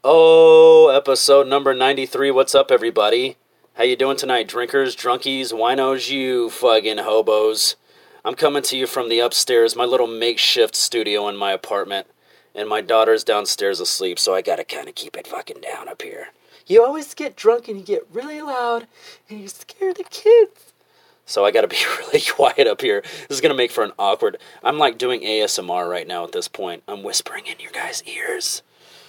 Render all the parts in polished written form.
Oh, episode number 93. What's up, everybody? How you doing tonight, drinkers, drunkies, winos, you fucking hobos? I'm coming to you from the upstairs, my little makeshift studio in my apartment, and my daughter's downstairs asleep, so I gotta kind of keep it fucking down up here. You always get drunk and you get really loud, and you scare the kids. So I gotta be really quiet up here. This is gonna make for an awkward... I'm like doing ASMR right now at this point. I'm whispering in your guys' ears.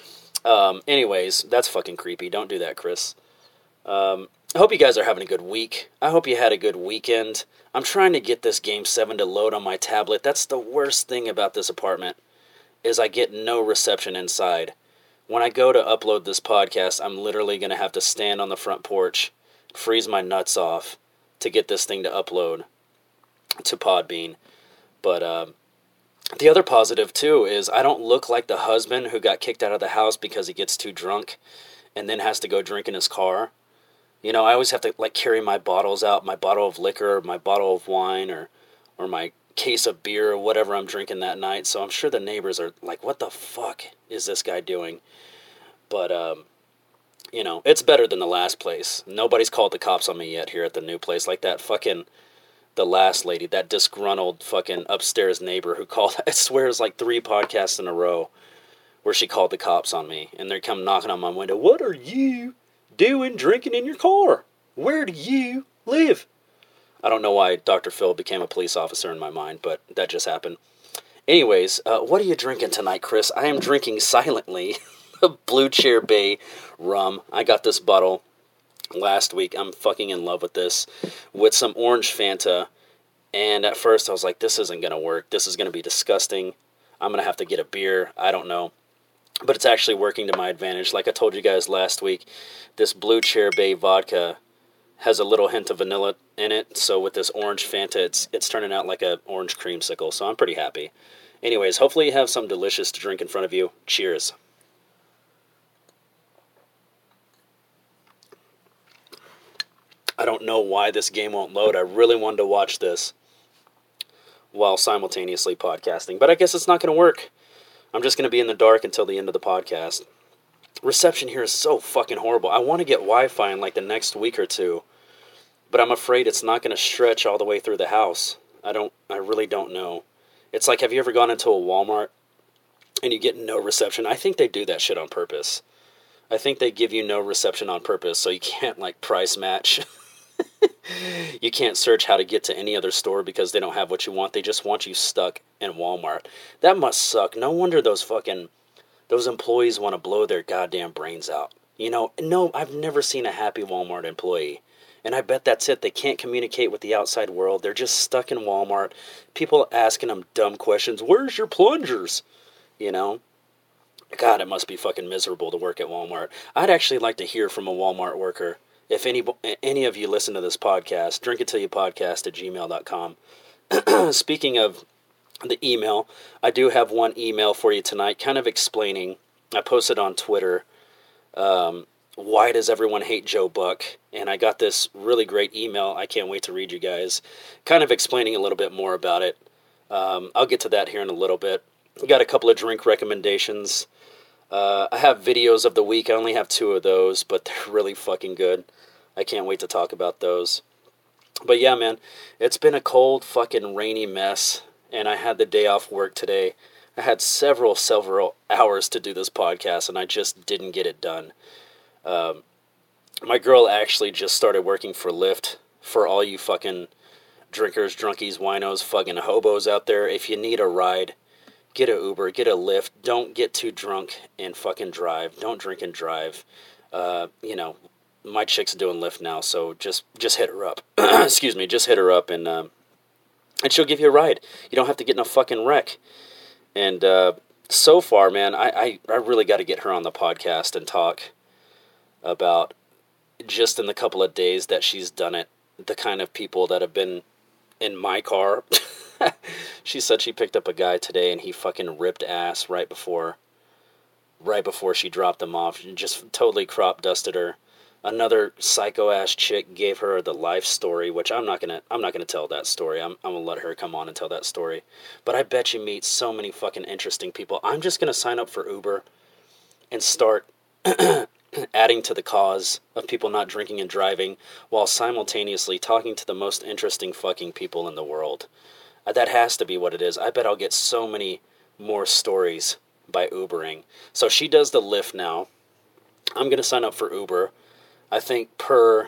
Anyways, that's fucking creepy. Don't do that, Chris. I hope you guys are having a good week. I hope you had a good weekend. I'm trying to get this Game 7 to load on my tablet. That's the worst thing about this apartment, is I get no reception inside. When I go to upload this podcast, I'm literally going to have to stand on the front porch, freeze my nuts off to get this thing to upload to Podbean. But, the other positive, too, is I don't look like the husband who got kicked out of the house because he gets too drunk and then has to go drink in his car. You know, I always have to, like, carry my bottles out, my bottle of liquor, my bottle of wine, or my case of beer, or whatever I'm drinking that night. So I'm sure the neighbors are like, what the fuck is this guy doing? But, you know, it's better than the last place. Nobody's called the cops on me yet here at the new place. Like that fucking... the last lady, that disgruntled fucking upstairs neighbor who called, I swear it's like 3 podcasts in a row where she called the cops on me, and they come knocking on my window. What are you doing drinking in your car? Where do you live? I don't know why Dr. Phil became a police officer in my mind, but that just happened. Anyways, what are you drinking tonight, Chris? I am drinking silently Blue Chair Bay rum. I got this bottle last week. I'm fucking in love with this, with some orange Fanta, and at first I was like, this isn't gonna work, this is gonna be disgusting, I'm gonna have to get a beer, I don't know, but it's actually working to my advantage. Like I told you guys last week, this Blue Chair Bay vodka has a little hint of vanilla in it, so with this orange Fanta, it's turning out like a orange creamsicle, so I'm pretty happy. Anyways, hopefully you have some delicious to drink in front of you. Cheers. I don't know why this game won't load. I really wanted to watch this while simultaneously podcasting, but I guess it's not going to work. I'm just going to be in the dark until the end of the podcast. Reception here is so fucking horrible. I want to get Wi-Fi in like the next week or two, but I'm afraid it's not going to stretch all the way through the house. I really don't know. It's like, have you ever gone into a Walmart and you get no reception? I think they do that shit on purpose. I think they give you no reception on purpose so you can't like price match. You can't search how to get to any other store because they don't have what you want. They just want you stuck in Walmart. That must suck. No wonder those employees want to blow their goddamn brains out. You know, no, I've never seen a happy Walmart employee. And I bet that's it. They can't communicate with the outside world. They're just stuck in Walmart. People asking them dumb questions. Where's your plungers? You know? God, it must be fucking miserable to work at Walmart. I'd actually like to hear from a Walmart worker. If any of you listen to this podcast, drinkittillyupodcast@gmail.com. Speaking of the email, I do have one email for you tonight, kind of explaining. I posted on Twitter, why does everyone hate Joe Buck? And I got this really great email. I can't wait to read you guys, kind of explaining a little bit more about it. I'll get to that here in a little bit. I got a couple of drink recommendations. I have videos of the week. I only have 2 of those, but they're really fucking good. I can't wait to talk about those. But yeah, man, it's been a cold, fucking rainy mess, and I had the day off work today. I had several hours to do this podcast, and I just didn't get it done. My girl actually just started working for Lyft. For all you fucking drinkers, drunkies, winos, fucking hobos out there, if you need a ride, get a Uber, get a Lyft. Don't get too drunk and fucking drive. Don't drink and drive. You know, my chick's doing Lyft now, so just hit her up. Excuse me, just hit her up and she'll give you a ride. You don't have to get in a fucking wreck. And so far, man, I really got to get her on the podcast and talk about, just in the couple of days that she's done it, the kind of people that have been in my car. She said she picked up a guy today and he fucking ripped ass right before she dropped him off. And just totally crop dusted her. Another psycho ass chick gave her the life story, which I'm not gonna tell that story. I'm gonna let her come on and tell that story. But I bet you meet so many fucking interesting people. I'm just gonna sign up for Uber and start adding to the cause of people not drinking and driving while simultaneously talking to the most interesting fucking people in the world. That has to be what it is. I bet I'll get so many more stories by Ubering. So she does the Lyft now. I'm going to sign up for Uber. I think per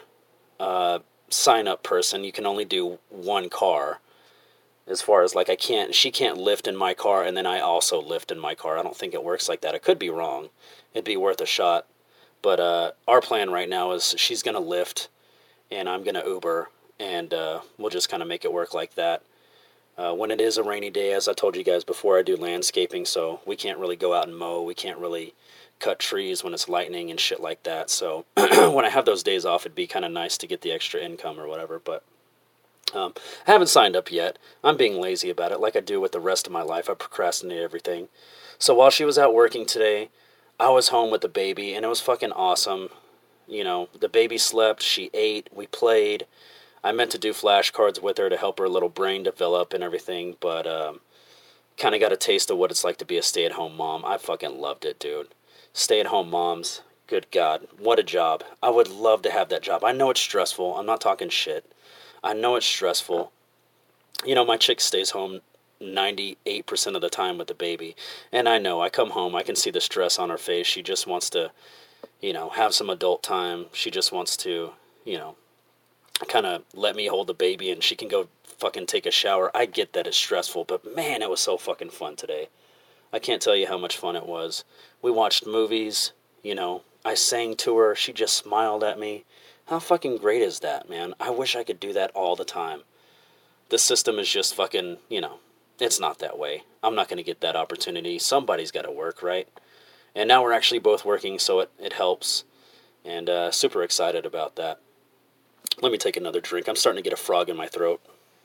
sign-up person, you can only do one car. As far as, like, she can't lift in my car, and then I also lift in my car. I don't think it works like that. I could be wrong. It'd be worth a shot. But our plan right now is she's going to lift, and I'm going to Uber, and we'll just kind of make it work like that. When it is a rainy day, as I told you guys before, I do landscaping, so we can't really go out and mow. We can't really cut trees when it's lightning and shit like that. So when I have those days off, it'd be kind of nice to get the extra income or whatever. But I haven't signed up yet. I'm being lazy about it, like I do with the rest of my life. I procrastinate everything. So while she was out working today, I was home with the baby, and it was fucking awesome. You know, the baby slept, she ate, we played. I meant to do flashcards with her to help her little brain develop and everything, but kind of got a taste of what it's like to be a stay-at-home mom. I fucking loved it, dude. Stay-at-home moms, good God, what a job. I would love to have that job. I know it's stressful. I'm not talking shit. I know it's stressful. You know, my chick stays home 98% of the time with the baby. And I know, I come home, I can see the stress on her face. She just wants to, you know, have some adult time. She just wants to, you know, kind of let me hold the baby and she can go fucking take a shower. I get that it's stressful, but man, it was so fucking fun today. I can't tell you how much fun it was. We watched movies, you know, I sang to her, she just smiled at me. How fucking great is that, man? I wish I could do that all the time. The system is just fucking, you know, it's not that way. I'm not going to get that opportunity. Somebody's got to work, right? And now we're actually both working, so it helps. And super excited about that. Let me take another drink. I'm starting to get a frog in my throat.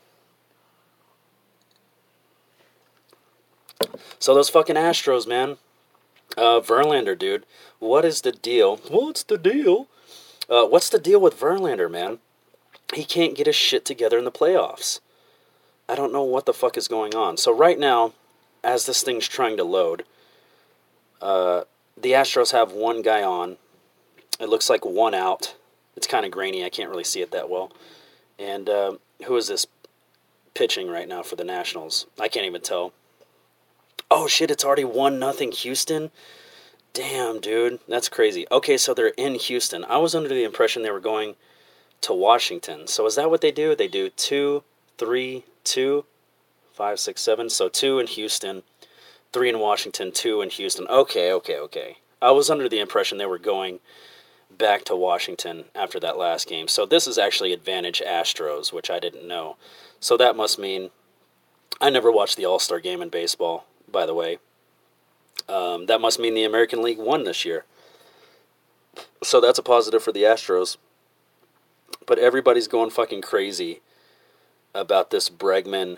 So those fucking Astros, man. Verlander, dude. What is the deal? What's the deal? What's the deal with Verlander, man? He can't get his shit together in the playoffs. I don't know what the fuck is going on. So right now, as this thing's trying to load, the Astros have one guy on. It looks like one out. It's kind of grainy. I can't really see it that well. And who is this pitching right now for the Nationals? I can't even tell. Oh shit, it's already 1-0 Houston? Damn, dude. That's crazy. Okay, so they're in Houston. I was under the impression they were going to Washington. So is that what they do? They do 2, 3, 2, 5, 6, 7. So 2 in Houston, 3 in Washington, 2 in Houston. Okay. I was under the impression they were going back to Washington after that last game. So this is actually advantage Astros, which I didn't know. So that must mean I never watched the All-Star game in baseball, by the way. That must mean the American League won this year. So that's a positive for the Astros. But everybody's going fucking crazy about this Bregman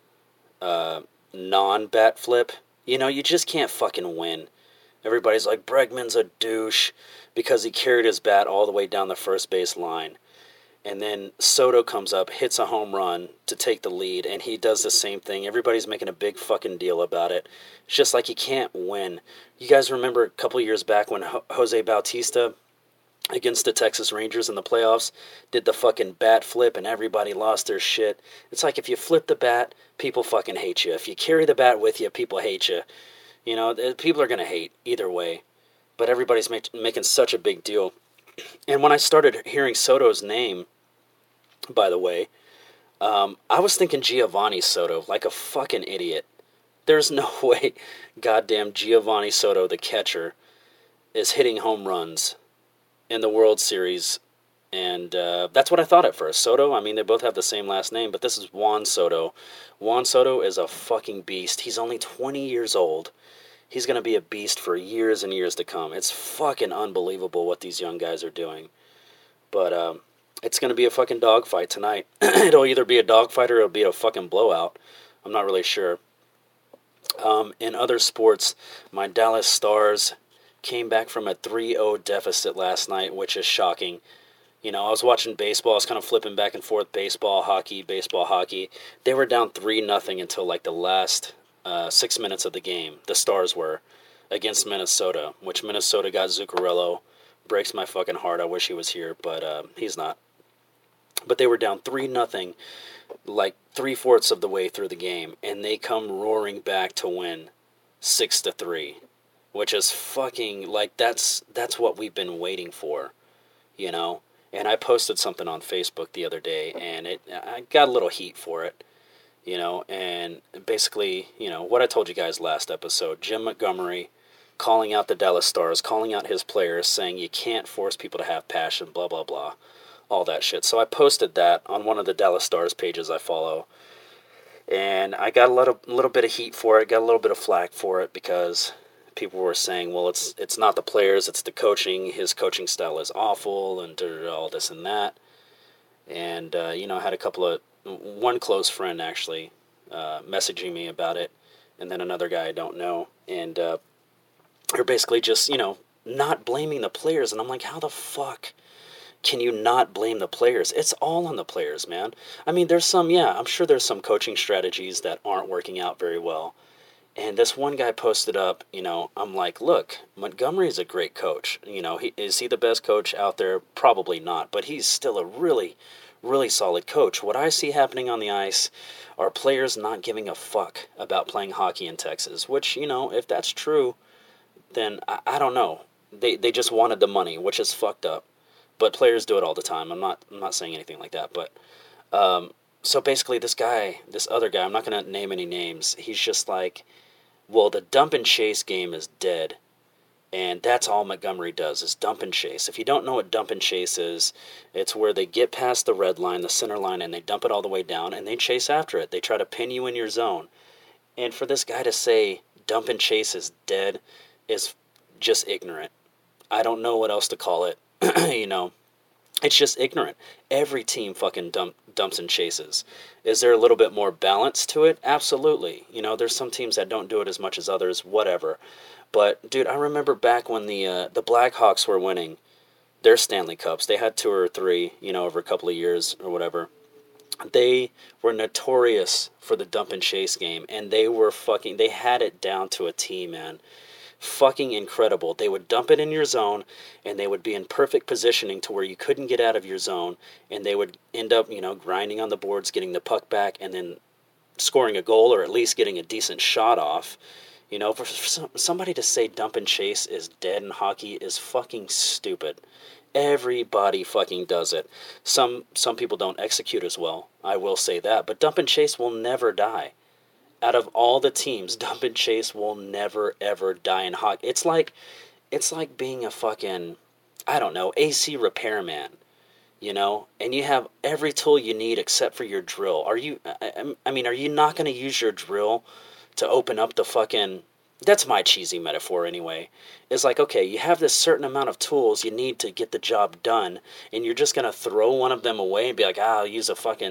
non-bat flip. You know, you just can't fucking win. Everybody's like, Bregman's a douche because he carried his bat all the way down the first base line. And then Soto comes up, hits a home run to take the lead, and he does the same thing. Everybody's making a big fucking deal about it. It's just like you can't win. You guys remember a couple years back when Jose Bautista against the Texas Rangers in the playoffs did the fucking bat flip and everybody lost their shit? It's like if you flip the bat, people fucking hate you. If you carry the bat with you, people hate you. You know, people are going to hate either way. But everybody's making such a big deal. And when I started hearing Soto's name, by the way, I was thinking Giovanni Soto, like a fucking idiot. There's no way goddamn Giovanni Soto, the catcher, is hitting home runs in the World Series. And that's what I thought at first. Soto, I mean, they both have the same last name, but this is Juan Soto. Juan Soto is a fucking beast. He's only 20 years old. He's going to be a beast for years and years to come. It's fucking unbelievable what these young guys are doing. But it's going to be a fucking dogfight tonight. It'll either be a dogfight or it'll be a fucking blowout. I'm not really sure. In other sports, my Dallas Stars came back from a 3-0 deficit last night, which is shocking. You know, I was watching baseball. I was kind of flipping back and forth, baseball, hockey. They were down 3-0 until like the last 6 minutes of the game. The Stars were. against Minnesota, which Minnesota got Zuccarello. Breaks my fucking heart. I wish he was here, but he's not. But they were down 3-0, like 3/4 of the way through the game, and they come roaring back to win 6-3, which is fucking like that's what we've been waiting for, you know. And I posted something on Facebook the other day, and I got a little heat for it, you know. And basically, you know, what I told you guys last episode, Jim Montgomery calling out the Dallas Stars, calling out his players, saying you can't force people to have passion, blah, blah, blah, all that shit. So I posted that on one of the Dallas Stars pages I follow, and I got a little bit of heat for it, got a little bit of flack for it, because people were saying, well, it's not the players, it's the coaching, his coaching style is awful, and all this and that. And, you know, I had one close friend actually messaging me about it, and then another guy I don't know, and they're basically just, you know, not blaming the players. And I'm like, how the fuck can you not blame the players? It's all on the players, man. I mean, I'm sure there's some coaching strategies that aren't working out very well. And this one guy posted up, you know, I'm like, look, Montgomery is a great coach. You know, is he the best coach out there? Probably not, but he's still a really, really solid coach. What I see happening on the ice are players not giving a fuck about playing hockey in Texas, which, you know, if that's true, then I don't know. They just wanted the money, which is fucked up. But players do it all the time. I'm not saying anything like that. But so basically, this other guy, I'm not gonna name any names. He's just like, well, the dump and chase game is dead, and that's all Montgomery does is dump and chase. If you don't know what dump and chase is, it's where they get past the red line, the center line, and they dump it all the way down, and they chase after it. They try to pin you in your zone. And for this guy to say dump and chase is dead is just ignorant. I don't know what else to call it. You know, it's just ignorant. Every team fucking dumps and chases. Is there a little bit more balance to it? Absolutely. You know, there's some teams that don't do it as much as others, whatever. But, dude, I remember back when the Blackhawks were winning their Stanley Cups. They had 2 or 3, you know, over a couple of years or whatever. They were notorious for the dump and chase game, and they had it down to a T, man. Fucking incredible. They would dump it in your zone, and they would be in perfect positioning to where you couldn't get out of your zone, and they would end up, you know, grinding on the boards, getting the puck back, and then scoring a goal, or at least getting a decent shot off. You know, for somebody to say dump and chase is dead in hockey is fucking stupid. Everybody fucking does it. Some people don't execute as well, I will say that, but dump and chase will never die. Out of all the teams, dump and chase will never ever die in hockey. It's like being a fucking, I don't know, AC repairman, you know, and you have every tool you need except for your drill. Are you not going to use your drill to open up the fucking, that's my cheesy metaphor anyway. It's like, okay, you have this certain amount of tools you need to get the job done, and you're just going to throw one of them away and be like, I'll use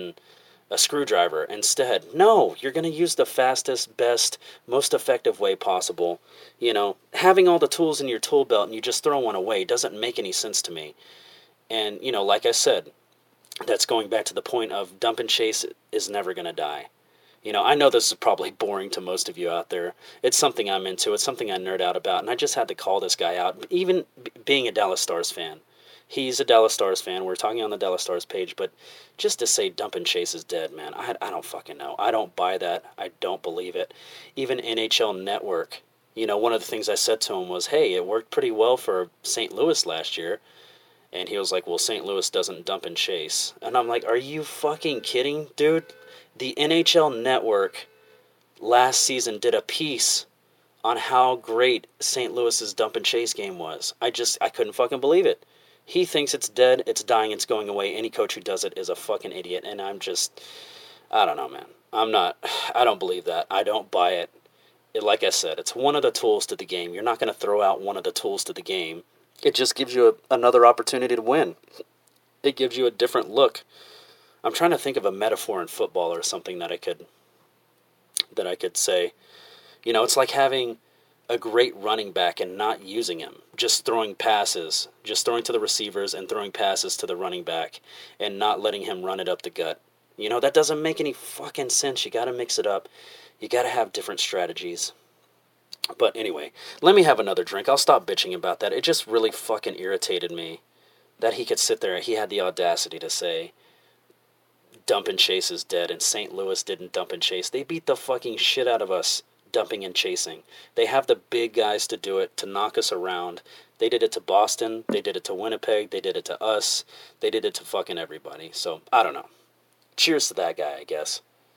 a screwdriver instead. No, you're going to use the fastest, best, most effective way possible. You know, having all the tools in your tool belt and you just throw one away doesn't make any sense to me. And, you know, like I said, that's going back to the point of dump and chase is never going to die. You know, I know this is probably boring to most of you out there. It's something I'm into. It's something I nerd out about. And I just had to call this guy out, even being a Dallas Stars fan. He's a Dallas Stars fan. We're talking on the Dallas Stars page, but just to say dump and chase is dead, man, I don't fucking know. I don't buy that. I don't believe it. Even NHL Network, you know, one of the things I said to him was, hey, it worked pretty well for St. Louis last year. And he was like, well, St. Louis doesn't dump and chase. And I'm like, are you fucking kidding, dude? The NHL Network last season did a piece on how great St. Louis's dump and chase game was. I couldn't fucking believe it. He thinks it's dead, it's dying, it's going away. Any coach who does it is a fucking idiot. And I don't know, man. I don't believe that. I don't buy it. Like I said, it's one of the tools to the game. You're not going to throw out one of the tools to the game. It just gives you another opportunity to win. It gives you a different look. I'm trying to think of a metaphor in football or something that I could say. You know, it's like having a great running back and not using him, just throwing passes, just throwing to the receivers and throwing passes to the running back and not letting him run it up the gut. You know, that doesn't make any fucking sense. You got to mix it up. You got to have different strategies. But anyway, let me have another drink. I'll stop bitching about that. It just really fucking irritated me that he could sit there. He had the audacity to say, Dump and Chase is dead, and St. Louis didn't dump and chase. They beat the fucking shit out of us dumping and chasing. They have the big guys to do it, to knock us around. They did it to Boston. They did it to Winnipeg. They did it to us. They did it to fucking everybody. So, I don't know. Cheers to that guy, I guess.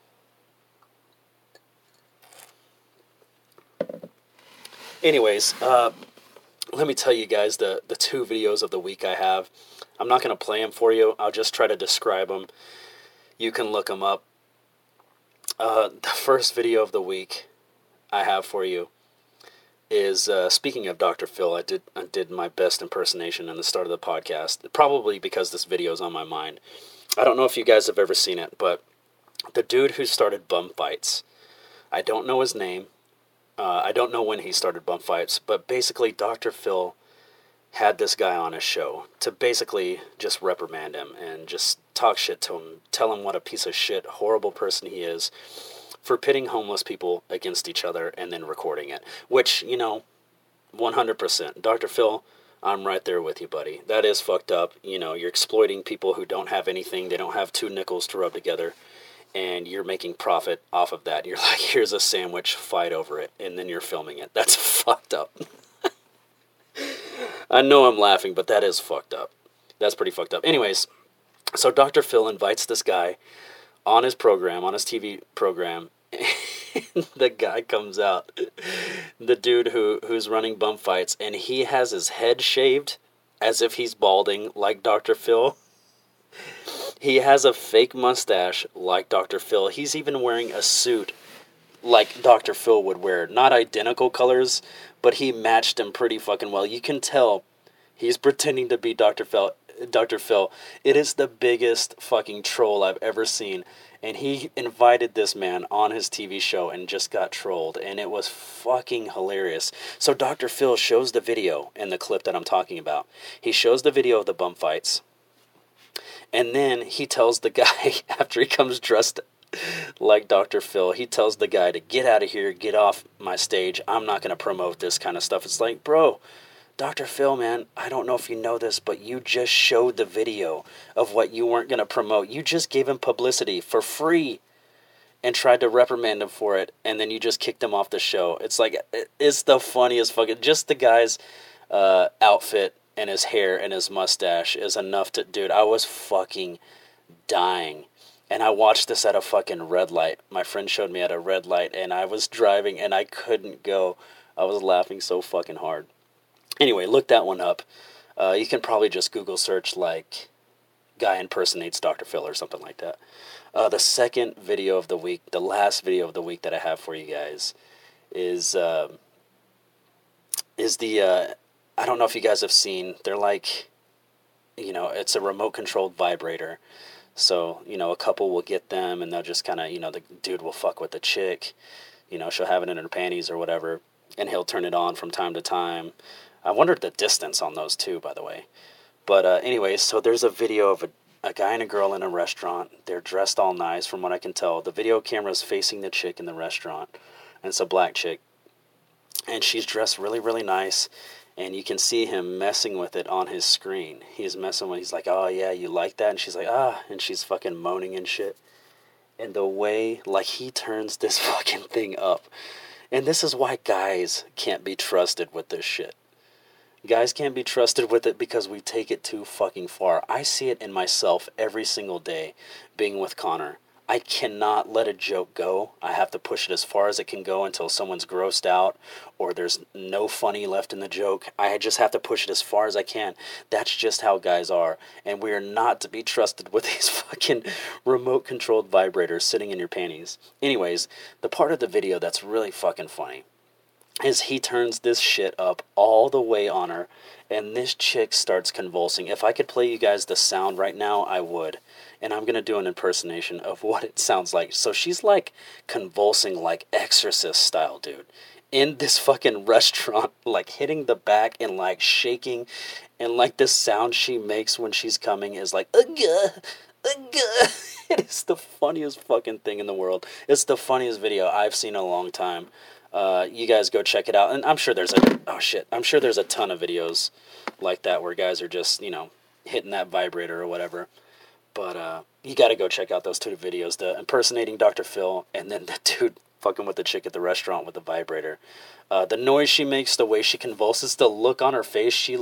Anyways, let me tell you guys the 2 videos of the week I have. I'm not going to play them for you. I'll just try to describe them. You can look them up. The first video of the week I have for you is, speaking of Dr. Phil, I did my best impersonation in the start of the podcast, probably because this video is on my mind. I don't know if you guys have ever seen it, but the dude who started bum fights, I don't know his name. I don't know when he started bum fights, but basically Dr. Phil had this guy on his show to basically just reprimand him and just talk shit to him, tell him what a piece of shit, horrible person he is for pitting homeless people against each other and then recording it. Which, 100%. Dr. Phil, I'm right there with you, buddy. That is fucked up. You're exploiting people who don't have anything. They don't have 2 nickels to rub together. And you're making profit off of that. You're like, here's a sandwich, fight over it. And then you're filming it. That's fucked up. I know I'm laughing, but that is fucked up. That's pretty fucked up. Anyways, so Dr. Phil invites this guy on his program, on his TV program. And the guy comes out, the dude who's running bum fights, and he has his head shaved as if he's balding like Dr. Phil. He has a fake mustache like Dr. Phil. He's even wearing a suit like Dr. Phil would wear. Not identical colors, but he matched him pretty fucking well. You can tell he's pretending to be Dr. Phil. It is the biggest fucking troll I've ever seen. And he invited this man on his TV show and just got trolled. And it was fucking hilarious. So Dr. Phil shows the video in the clip that I'm talking about. He shows the video of the bum fights. And then he tells the guy, after he comes dressed like Dr. Phil, he tells the guy to get out of here, get off my stage. I'm not going to promote this kind of stuff. It's like, bro, Dr. Phil, man, I don't know if you know this, but you just showed the video of what you weren't going to promote. You just gave him publicity for free and tried to reprimand him for it, and then you just kicked him off the show. It's like, it's the funniest fucking, just the guy's outfit and his hair and his mustache is enough to, dude, I was fucking dying. And I watched this at a fucking red light. My friend showed me at a red light, and I was driving, and I couldn't go. I was laughing so fucking hard. Anyway, look that one up. You can probably just Google search, like, guy impersonates Dr. Phil or something like that. The second video of the week, the last video of the week that I have for you guys is the, I don't know if you guys have seen, they're like, it's a remote-controlled vibrator. So, a couple will get them, and they'll just kind of, the dude will fuck with the chick. She'll have it in her panties or whatever, and he'll turn it on from time to time. I wondered the distance on those, too, by the way. But anyways, so there's a video of a guy and a girl in a restaurant. They're dressed all nice, from what I can tell. The video camera's facing the chick in the restaurant, and it's a black chick. And she's dressed really, really nice. And you can see him messing with it on his screen. He's messing with it. He's like, oh, yeah, you like that? And she's like, ah. And she's fucking moaning and shit. And the way, like, he turns this fucking thing up. And this is why guys can't be trusted with this shit. Guys can't be trusted with it because we take it too fucking far. I see it in myself every single day being with Connor. I cannot let a joke go. I have to push it as far as it can go until someone's grossed out or there's no funny left in the joke. I just have to push it as far as I can. That's just how guys are. And we are not to be trusted with these fucking remote-controlled vibrators sitting in your panties. Anyways, the part of the video that's really fucking funny is he turns this shit up all the way on her, and this chick starts convulsing. If I could play you guys the sound right now, I would. And I'm going to do an impersonation of what it sounds like. So she's like convulsing like Exorcist style, dude. In this fucking restaurant, like hitting the back and like shaking. And like the sound she makes when she's coming is like, ugh, ugh. It is the funniest fucking thing in the world. It's the funniest video I've seen in a long time. You guys go check it out. And I'm sure there's I'm sure there's a ton of videos like that where guys are just, hitting that vibrator or whatever. But you got to go check out those two videos, the impersonating Dr. Phil and then the dude fucking with the chick at the restaurant with the vibrator. The noise she makes, the way she convulses, the look on her face, she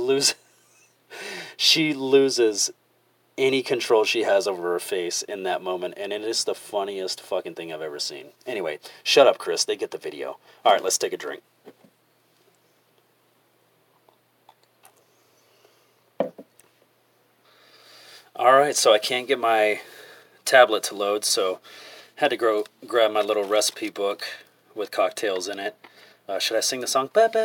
loses any control she has over her face in that moment, and it is the funniest fucking thing I've ever seen. Anyway, shut up, Chris. They get the video. All right, let's take a drink. All right, so I can't get my tablet to load, so had to grab my little recipe book with cocktails in it. Should I sing the song? All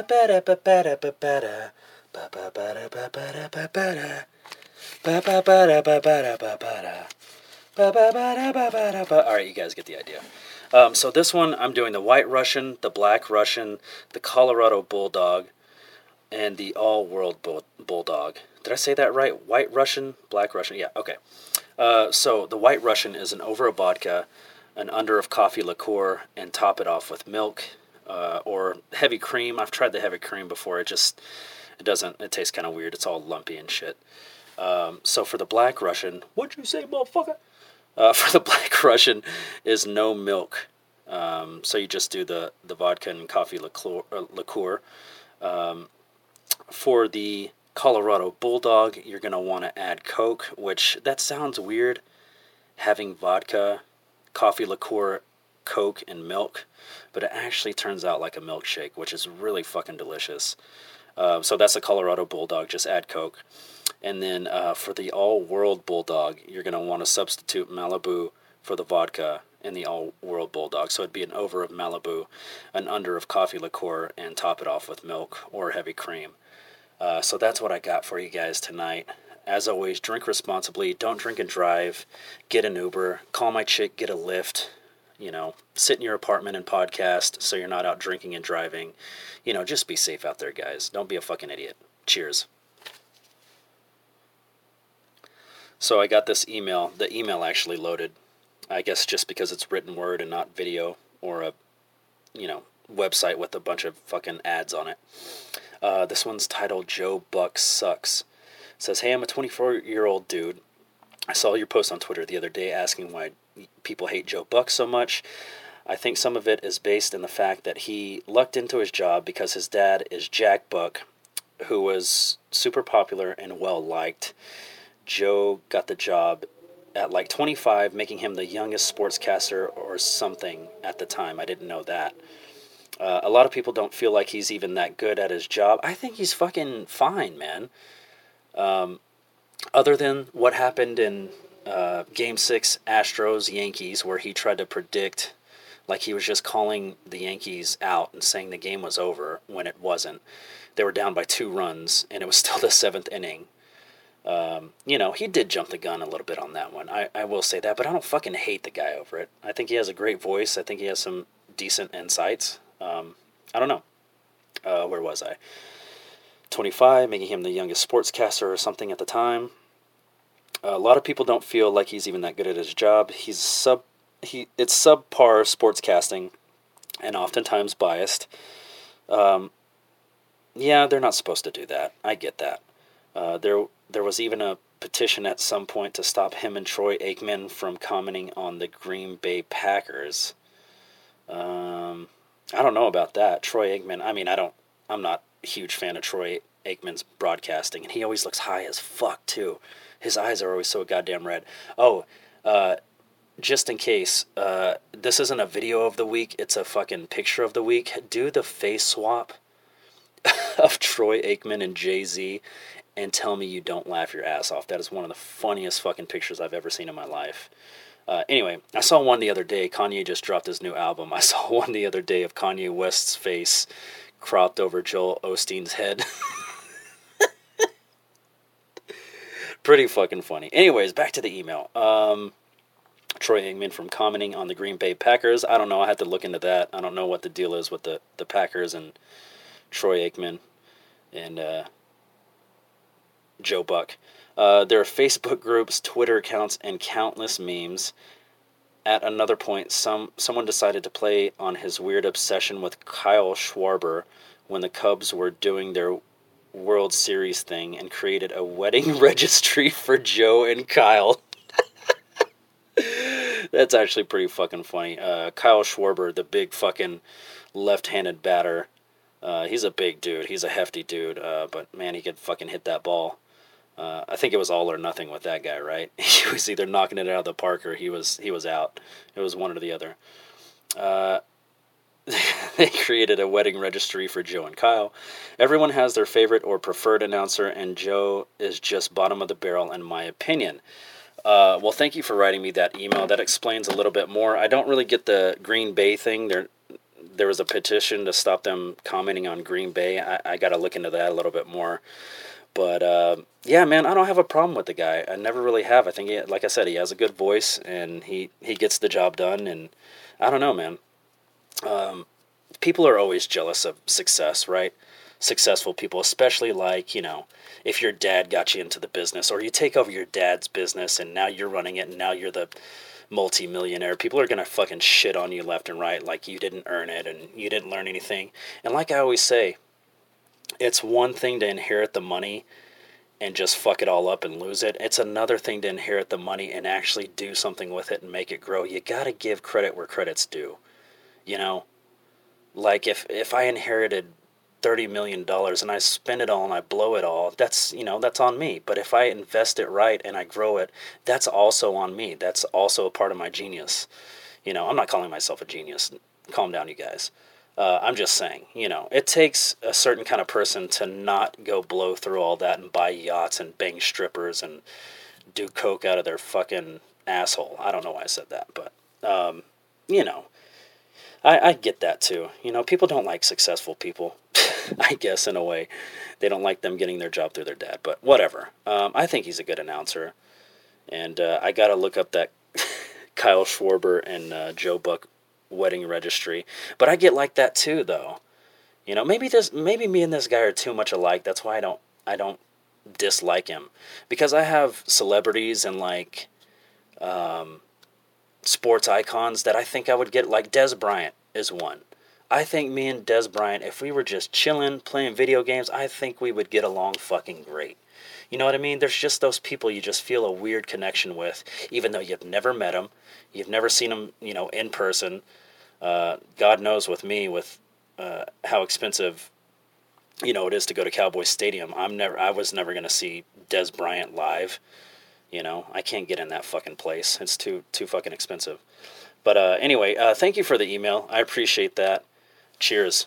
right, you guys get the idea. So this one, I'm doing the White Russian, the Black Russian, the Colorado Bulldog, and the All-World Bulldog. Did I say that right? White Russian, Black Russian. Yeah, okay. So the White Russian is an over of vodka, an under of coffee liqueur, and top it off with milk or heavy cream. I've tried the heavy cream before. It tastes kind of weird. It's all lumpy and shit. So for the Black Russian, what'd you say, motherfucker? For the Black Russian is no milk. So you just do the vodka and coffee liqueur. For the Colorado Bulldog, you're going to want to add Coke, which that sounds weird, having vodka, coffee liqueur, Coke, and milk, but it actually turns out like a milkshake, which is really fucking delicious. So that's a Colorado Bulldog, just add Coke. And then for the All-World Bulldog, you're going to want to substitute Malibu for the vodka in the All-World Bulldog. So it'd be an over of Malibu, an under of coffee liqueur, and top it off with milk or heavy cream. So that's what I got for you guys tonight. As always, drink responsibly. Don't drink and drive. Get an Uber. Call my chick. Get a Lyft. Sit in your apartment and podcast so you're not out drinking and driving. Just be safe out there, guys. Don't be a fucking idiot. Cheers. So I got this email. The email actually loaded. I guess just because it's written word and not video or a, website with a bunch of fucking ads on it. This one's titled Joe Buck Sucks. It says, hey, I'm a 24-year-old dude. I saw your post on Twitter the other day asking why people hate Joe Buck so much. I think some of it is based in the fact that he lucked into his job because his dad is Jack Buck, who was super popular and well-liked. Joe got the job at like 25, making him the youngest sportscaster or something at the time. I didn't know that. A lot of people don't feel like he's even that good at his job. I think he's fucking fine, man. Other than what happened in Game 6 Astros-Yankees, where he tried to predict, like he was just calling the Yankees out and saying the game was over when it wasn't. They were down by 2 runs, and it was still the 7th inning. He did jump the gun a little bit on that one. I will say that, but I don't fucking hate the guy over it. I think he has a great voice. I think he has some decent insights. I don't know. Where was I? 25, making him the youngest sportscaster or something at the time. A lot of people don't feel like he's even that good at his job. It's subpar sportscasting and oftentimes biased. Yeah, they're not supposed to do that. I get that. There was even a petition at some point to stop him and Troy Aikman from commenting on the Green Bay Packers. I don't know about that. Troy Aikman, I'm not a huge fan of Troy Aikman's broadcasting, and he always looks high as fuck, too. His eyes are always so goddamn red. Oh, just in case, this isn't a video of the week, it's a fucking picture of the week. Do the face swap of Troy Aikman and Jay-Z and tell me you don't laugh your ass off. That is one of the funniest fucking pictures I've ever seen in my life. Anyway, I saw one the other day. Kanye just dropped his new album. I saw one the other day of Kanye West's face cropped over Joel Osteen's head. Pretty fucking funny. Anyways, back to the email. Troy Aikman from commenting on the Green Bay Packers. I don't know. I had to look into that. I don't know what the deal is with the Packers and Troy Aikman and Joe Buck. There are Facebook groups, Twitter accounts, and countless memes. at another point, someone decided to play on his weird obsession with Kyle Schwarber when the Cubs were doing their World Series thing and created a wedding registry for Joe and Kyle. That's actually pretty fucking funny. Kyle Schwarber, the big fucking left-handed batter. He's a big dude. He's a hefty dude. But man, he could fucking hit that ball. I think it was all or nothing with that guy, right? He was either knocking it out of the park or he was out. It was one or the other. They created a wedding registry for Joe and Kyle. Everyone has their favorite or preferred announcer, and Joe is just bottom of the barrel in my opinion. Well, thank you for writing me that email. That explains a little bit more. I don't really get the Green Bay thing. There was a petition to stop them commenting on Green Bay. I got to look into that a little bit more. But, yeah, man, I don't have a problem with the guy. I never really have. I think, like I said, he has a good voice, and he gets the job done. And I don't know, man. People are always jealous of success, right? Successful people, especially like, if your dad got you into the business or you take over your dad's business and now you're running it and now you're the multi-millionaire. People are going to fucking shit on you left and right like you didn't earn it and you didn't learn anything. And like I always say, it's one thing to inherit the money and just fuck it all up and lose it. It's another thing to inherit the money and actually do something with it and make it grow. You got to give credit where credit's due. Like if I inherited $30 million and I spend it all and I blow it all, that's on me. But if I invest it right and I grow it, that's also on me. That's also a part of my genius. I'm not calling myself a genius. Calm down, you guys. I'm just saying, it takes a certain kind of person to not go blow through all that and buy yachts and bang strippers and do coke out of their fucking asshole. I don't know why I said that, but, I get that too. People don't like successful people, I guess, in a way. They don't like them getting their job through their dad, but whatever. I think he's a good announcer. And I got to look up that Kyle Schwarber and Joe Buck wedding registry. But I get like that too, though. Maybe me and this guy are too much alike. That's why I don't dislike him. Because I have celebrities and like sports icons that I think I would get, like Dez Bryant is one. I think me and Dez Bryant, if we were just chilling, playing video games, I think we would get along fucking great. You know what I mean? There's just those people you just feel a weird connection with, even though you've never met them, you've never seen them, in person. God knows with me, with how expensive, it is to go to Cowboys Stadium. I was never going to see Dez Bryant live. I can't get in that fucking place. It's too fucking expensive. But anyway, thank you for the email. I appreciate that. Cheers.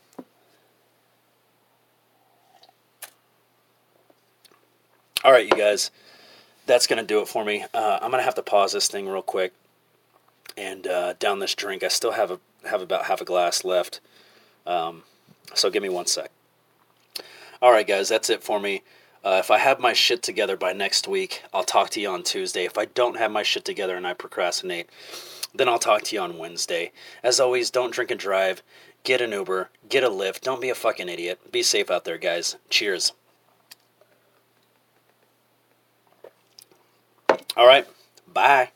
All right, you guys. That's going to do it for me. I'm going to have to pause this thing real quick and down this drink. I still have about half a glass left. So give me 1 sec. All right, guys. That's it for me. If I have my shit together by next week, I'll talk to you on Tuesday. If I don't have my shit together and I procrastinate, then I'll talk to you on Wednesday. As always, don't drink and drive. Get an Uber. Get a Lyft. Don't be a fucking idiot. Be safe out there, guys. Cheers. All right. Bye.